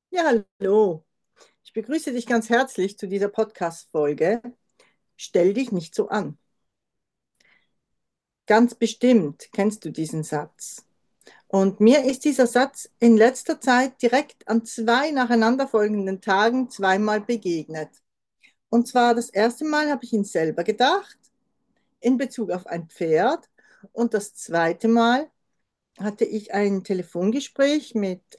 Ja, hallo. Ich begrüße dich ganz herzlich zu dieser Podcast-Folge. Stell dich nicht so an. Ganz bestimmt kennst du diesen Satz. Und mir ist dieser Satz in letzter Zeit direkt an zwei nacheinanderfolgenden Tagen zweimal begegnet. Und zwar das erste Mal habe ich ihn selber gedacht, in Bezug auf ein Pferd. Und das zweite Mal hatte ich ein Telefongespräch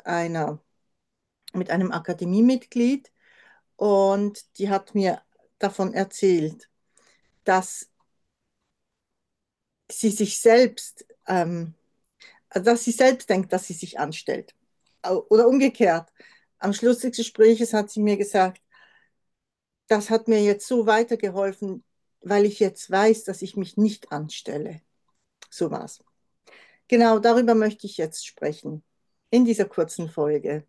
mit einem Akademiemitglied. Und die hat mir davon erzählt, dass sie sich selbst, dass sie selbst denkt, dass sie sich anstellt. Oder umgekehrt. Am Schluss des Gesprächs hat sie mir gesagt, das hat mir jetzt so weitergeholfen, weil ich jetzt weiß, dass ich mich nicht anstelle. So war's. Genau darüber möchte ich jetzt sprechen, in dieser kurzen Folge.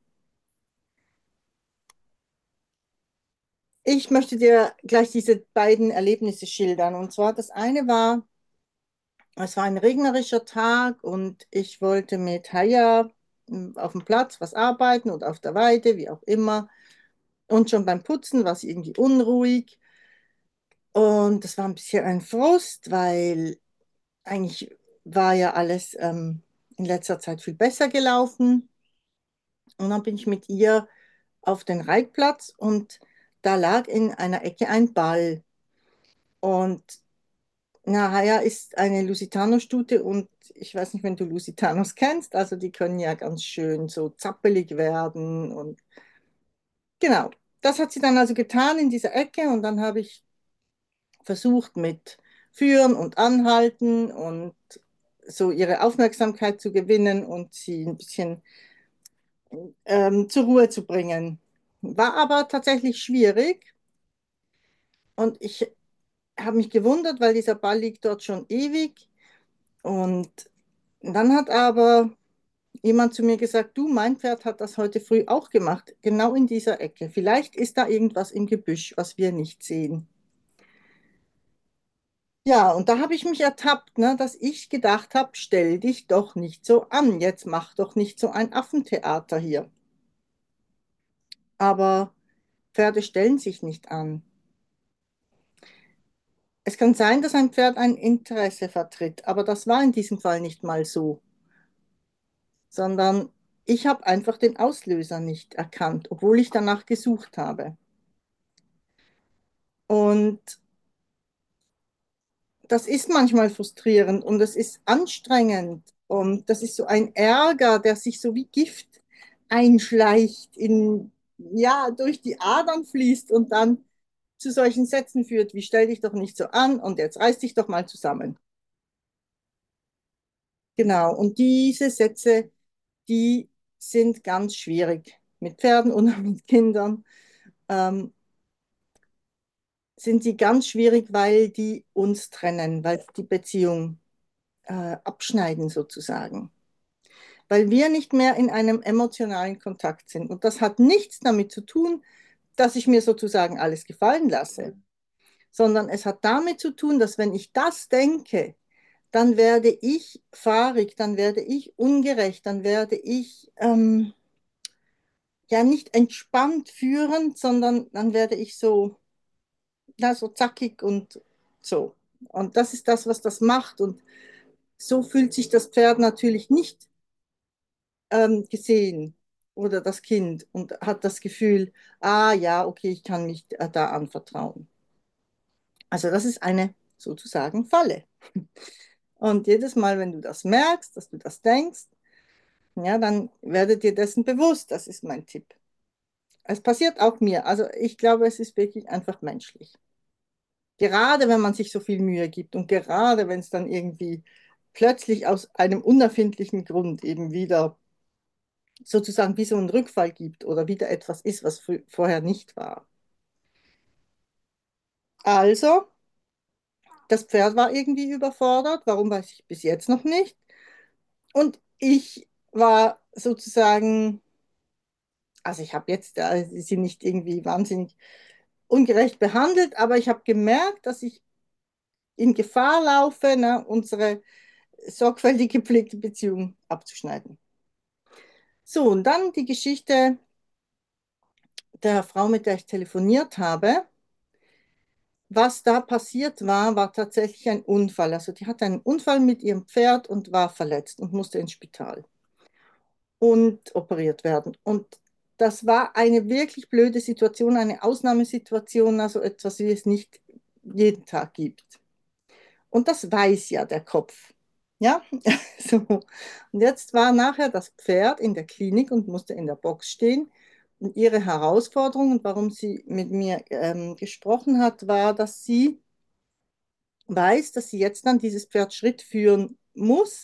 Ich möchte dir gleich diese beiden Erlebnisse schildern. Und zwar das eine war, es war ein regnerischer Tag und ich wollte mit Haya auf dem Platz was arbeiten oder auf der Weide, wie auch immer. Und schon beim Putzen war es irgendwie unruhig. Und das war ein bisschen ein Frust, weil eigentlich war ja alles in letzter Zeit viel besser gelaufen. Und dann bin ich mit ihr auf den Reitplatz und da lag in einer Ecke ein Ball. Und na, Haya ist eine Lusitano-Stute und ich weiß nicht, wenn du Lusitanos kennst, also die können ja ganz schön so zappelig werden und genau. Das hat sie dann also getan in dieser Ecke und dann habe ich versucht mit Führen und Anhalten und so ihre Aufmerksamkeit zu gewinnen und sie ein bisschen zur Ruhe zu bringen. War aber tatsächlich schwierig und ich habe mich gewundert, weil dieser Ball liegt dort schon ewig und dann hat aber jemand zu mir gesagt, du, mein Pferd hat das heute früh auch gemacht, genau in dieser Ecke. Vielleicht ist da irgendwas im Gebüsch, was wir nicht sehen. Ja, und da habe ich mich ertappt, ne, dass ich gedacht habe, stell dich doch nicht so an, jetzt mach doch nicht so ein Affentheater hier. Aber Pferde stellen sich nicht an. Es kann sein, dass ein Pferd ein Interesse vertritt, aber das war in diesem Fall nicht mal so, sondern ich habe einfach den Auslöser nicht erkannt, obwohl ich danach gesucht habe. Und das ist manchmal frustrierend und es ist anstrengend und das ist so ein Ärger, der sich so wie Gift einschleicht ja, durch die Adern fließt und dann zu solchen Sätzen führt, wie stell dich doch nicht so an und jetzt reiß dich doch mal zusammen. Genau, und diese Sätze, die sind ganz schwierig mit Pferden und mit Kindern. Ähm, sind sie ganz schwierig, weil die uns trennen, weil die Beziehung abschneiden sozusagen, weil wir nicht mehr in einem emotionalen Kontakt sind. Und das hat nichts damit zu tun, dass ich mir sozusagen alles gefallen lasse, sondern es hat damit zu tun, dass wenn ich das denke, dann werde ich fahrig, dann werde ich ungerecht, dann werde ich ja nicht entspannt führend, sondern dann werde ich so, ja, so zackig und so. Und das ist das, was das macht. Und so fühlt sich das Pferd natürlich nicht gesehen oder das Kind und hat das Gefühl, ah ja, okay, ich kann mich da anvertrauen. Also das ist eine sozusagen Falle. Und jedes Mal, wenn du das merkst, dass du das denkst, ja, dann werde dir dessen bewusst. Das ist mein Tipp. Es passiert auch mir. Also ich glaube, es ist wirklich einfach menschlich. Gerade wenn man sich so viel Mühe gibt und gerade wenn es dann irgendwie plötzlich aus einem unerfindlichen Grund eben wieder sozusagen wie so einen Rückfall gibt oder wieder etwas ist, was vorher nicht war. Also, das Pferd war irgendwie überfordert. Warum weiß ich bis jetzt noch nicht. Und ich war sozusagen, also ich habe jetzt sie nicht irgendwie wahnsinnig ungerecht behandelt, aber ich habe gemerkt, dass ich in Gefahr laufe, ne, unsere sorgfältig gepflegte Beziehung abzuschneiden. So, und dann die Geschichte. der Frau, mit der ich telefoniert habe, was da passiert war, war tatsächlich ein Unfall. Also die hatte einen Unfall mit ihrem Pferd und war verletzt und musste ins Spital und operiert werden. Und das war eine wirklich blöde Situation, eine Ausnahmesituation, also etwas, wie es nicht jeden Tag gibt. Und das weiß ja der Kopf. Ja, so. Und jetzt war nachher das Pferd in der Klinik und musste in der Box stehen. Und ihre Herausforderung und warum sie mit mir gesprochen hat, war, dass sie weiß, dass sie jetzt dann dieses Pferd Schritt führen muss,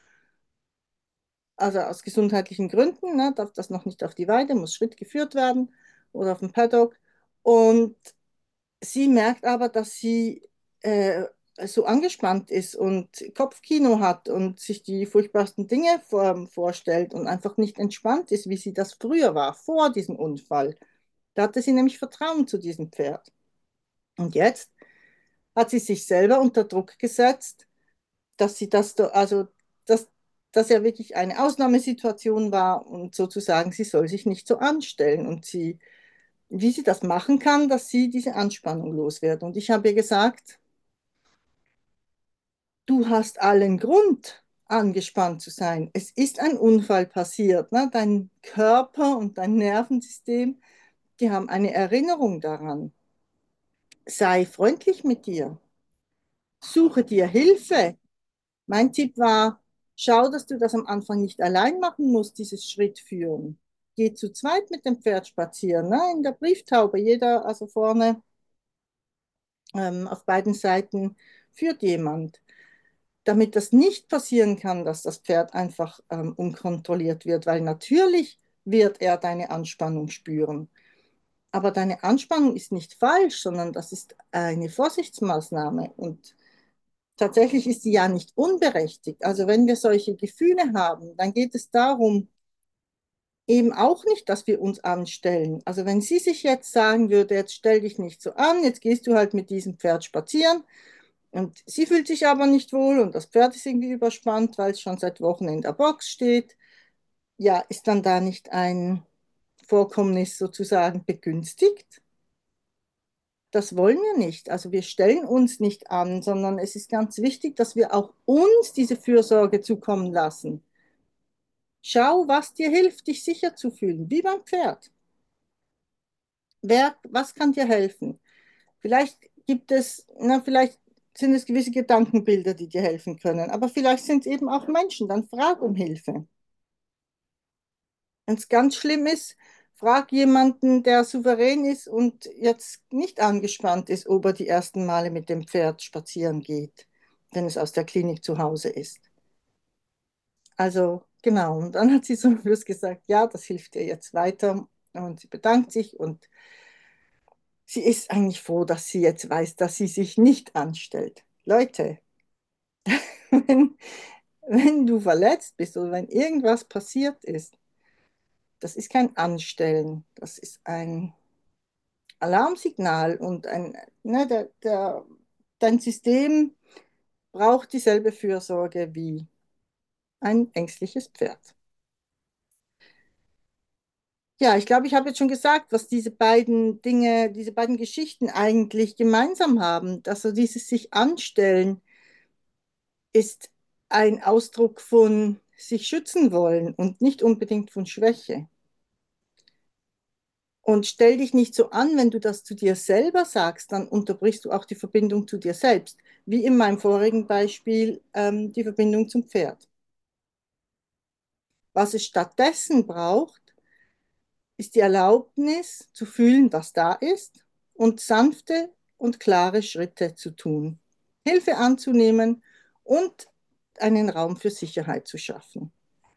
also aus gesundheitlichen Gründen, ne, darf das noch nicht auf die Weide, muss Schritt geführt werden oder auf dem Paddock. Und sie merkt aber, dass sie so angespannt ist und Kopfkino hat und sich die furchtbarsten Dinge vorstellt und einfach nicht entspannt ist, wie sie das früher war, vor diesem Unfall. Da hatte sie nämlich Vertrauen zu diesem Pferd. Und jetzt hat sie sich selber unter Druck gesetzt, dass sie das, also dass das ja wirklich eine Ausnahmesituation war und sozusagen, sie soll sich nicht so anstellen und sie, wie sie das machen kann, dass sie diese Anspannung los wird. Und ich habe ihr gesagt, du hast allen Grund, angespannt zu sein. Es ist ein Unfall passiert. Ne? Dein Körper und dein Nervensystem, die haben eine Erinnerung daran. Sei freundlich mit dir. Suche dir Hilfe. Mein Tipp war, schau, dass du das am Anfang nicht allein machen musst, dieses Schritt führen. Geh zu zweit mit dem Pferd spazieren, ne? In der Brieftaube, jeder, also vorne auf beiden Seiten führt jemand. Damit das nicht passieren kann, dass das Pferd einfach unkontrolliert wird, weil natürlich wird er deine Anspannung spüren. Aber deine Anspannung ist nicht falsch, sondern das ist eine Vorsichtsmaßnahme. Und tatsächlich ist sie ja nicht unberechtigt. Also wenn wir solche Gefühle haben, dann geht es darum, eben auch nicht, dass wir uns anstellen. Also wenn sie sich jetzt sagen würde, jetzt stell dich nicht so an, jetzt gehst du halt mit diesem Pferd spazieren und sie fühlt sich aber nicht wohl und das Pferd ist irgendwie überspannt, weil es schon seit Wochen in der Box steht, ja, ist dann da nicht ein Vorkommnis sozusagen begünstigt? Das wollen wir nicht. Also wir stellen uns nicht an, sondern es ist ganz wichtig, dass wir auch uns diese Fürsorge zukommen lassen. Schau, was dir hilft, dich sicher zu fühlen, wie beim Pferd. Was kann dir helfen? Vielleicht gibt es, na, vielleicht sind es gewisse Gedankenbilder, die dir helfen können, aber vielleicht sind es eben auch Menschen, dann frag um Hilfe. Wenn es ganz schlimm ist, frag jemanden, der souverän ist und jetzt nicht angespannt ist, ob er die ersten Male mit dem Pferd spazieren geht, wenn es aus der Klinik zu Hause ist. Also genau, und dann hat sie zum Schluss gesagt, ja, das hilft ihr jetzt weiter. Und sie bedankt sich und sie ist eigentlich froh, dass sie jetzt weiß, dass sie sich nicht anstellt. Leute, wenn, wenn du verletzt bist oder wenn irgendwas passiert ist, das ist kein Anstellen, das ist ein Alarmsignal und dein System braucht dieselbe Fürsorge wie ein ängstliches Pferd. Ja, ich glaube, ich habe jetzt schon gesagt, was diese beiden Dinge, diese beiden Geschichten eigentlich gemeinsam haben. Also dieses sich anstellen ist ein Ausdruck von sich schützen wollen und nicht unbedingt von Schwäche. Und stell dich nicht so an, wenn du das zu dir selber sagst, dann unterbrichst du auch die Verbindung zu dir selbst. Wie in meinem vorigen Beispiel die Verbindung zum Pferd. Was es stattdessen braucht, ist die Erlaubnis zu fühlen, was da ist und sanfte und klare Schritte zu tun. Hilfe anzunehmen und einen Raum für Sicherheit zu schaffen.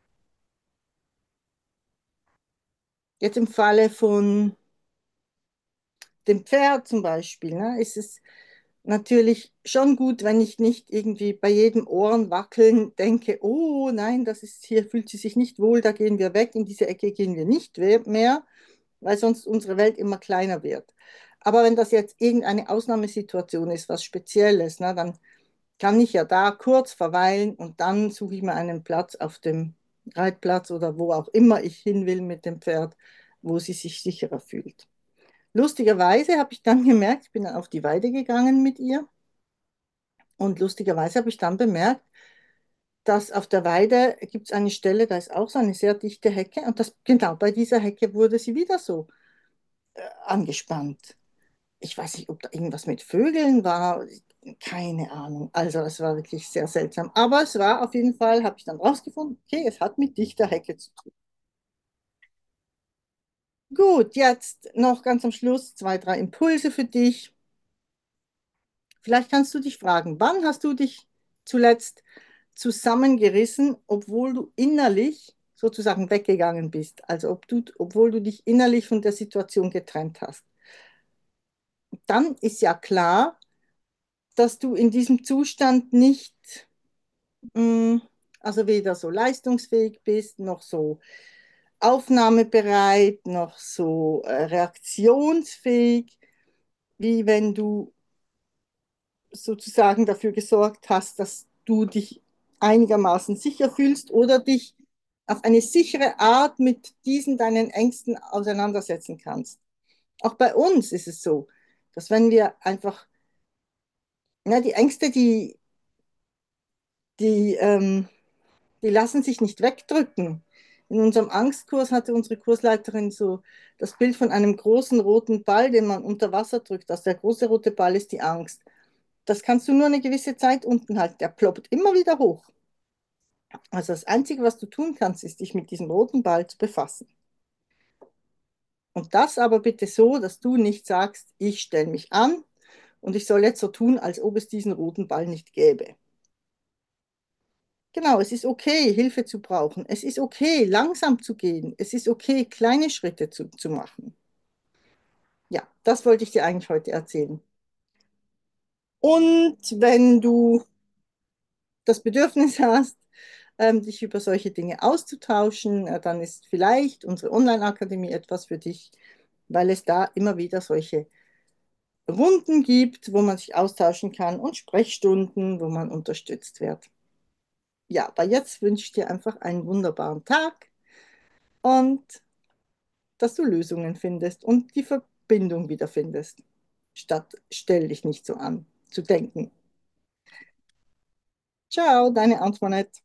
Jetzt im Falle von dem Pferd zum Beispiel, ne, ist es natürlich schon gut, wenn ich nicht irgendwie bei jedem Ohrenwackeln denke, oh nein, das ist hier, fühlt sie sich nicht wohl, da gehen wir weg, in diese Ecke gehen wir nicht mehr, weil sonst unsere Welt immer kleiner wird. Aber wenn das jetzt irgendeine Ausnahmesituation ist, was Spezielles, ne, dann kann ich ja da kurz verweilen und dann suche ich mir einen Platz auf dem Reitplatz oder wo auch immer ich hin will mit dem Pferd, wo sie sich sicherer fühlt. Lustigerweise habe ich dann gemerkt, ich bin dann auf die Weide gegangen mit ihr und lustigerweise habe ich dann bemerkt, dass auf der Weide gibt es eine Stelle, da ist auch so eine sehr dichte Hecke und das, genau bei dieser Hecke wurde sie wieder so angespannt. Ich weiß nicht, ob da irgendwas mit Vögeln war, keine Ahnung. Also es war wirklich sehr seltsam. Aber es war auf jeden Fall, habe ich dann rausgefunden, okay, es hat mit dichter Hecke zu tun. Gut, jetzt noch ganz am Schluss zwei, drei Impulse für dich. Vielleicht kannst du dich fragen, wann hast du dich zuletzt zusammengerissen, obwohl du innerlich sozusagen weggegangen bist? Also obwohl du dich innerlich von der Situation getrennt hast. Dann ist ja klar, dass du in diesem Zustand nicht, mh, also weder so leistungsfähig bist, noch so aufnahmebereit, noch so reaktionsfähig, wie wenn du sozusagen dafür gesorgt hast, dass du dich einigermaßen sicher fühlst oder dich auf eine sichere Art mit diesen deinen Ängsten auseinandersetzen kannst. Auch bei uns ist es so, dass wenn wir einfach, ja, die Ängste, die, ähm, die lassen sich nicht wegdrücken. In unserem Angstkurs hatte unsere Kursleiterin so das Bild von einem großen roten Ball, den man unter Wasser drückt. Also der große rote Ball ist die Angst. Das kannst du nur eine gewisse Zeit unten halten. Der ploppt immer wieder hoch. Also das Einzige, was du tun kannst, ist, dich mit diesem roten Ball zu befassen. Und das aber bitte so, dass du nicht sagst, ich stelle mich an und ich soll jetzt so tun, als ob es diesen roten Ball nicht gäbe. Genau, es ist okay, Hilfe zu brauchen. Es ist okay, langsam zu gehen. Es ist okay, kleine Schritte zu machen. Ja, das wollte ich dir eigentlich heute erzählen. Und wenn du das Bedürfnis hast, dich über solche Dinge auszutauschen, dann ist vielleicht unsere Online-Akademie etwas für dich, weil es da immer wieder solche Runden gibt, wo man sich austauschen kann und Sprechstunden, wo man unterstützt wird. Ja, aber jetzt wünsche ich dir einfach einen wunderbaren Tag und dass du Lösungen findest und die Verbindung wiederfindest, statt stell dich nicht so an, zu denken. Ciao, deine Antoinette.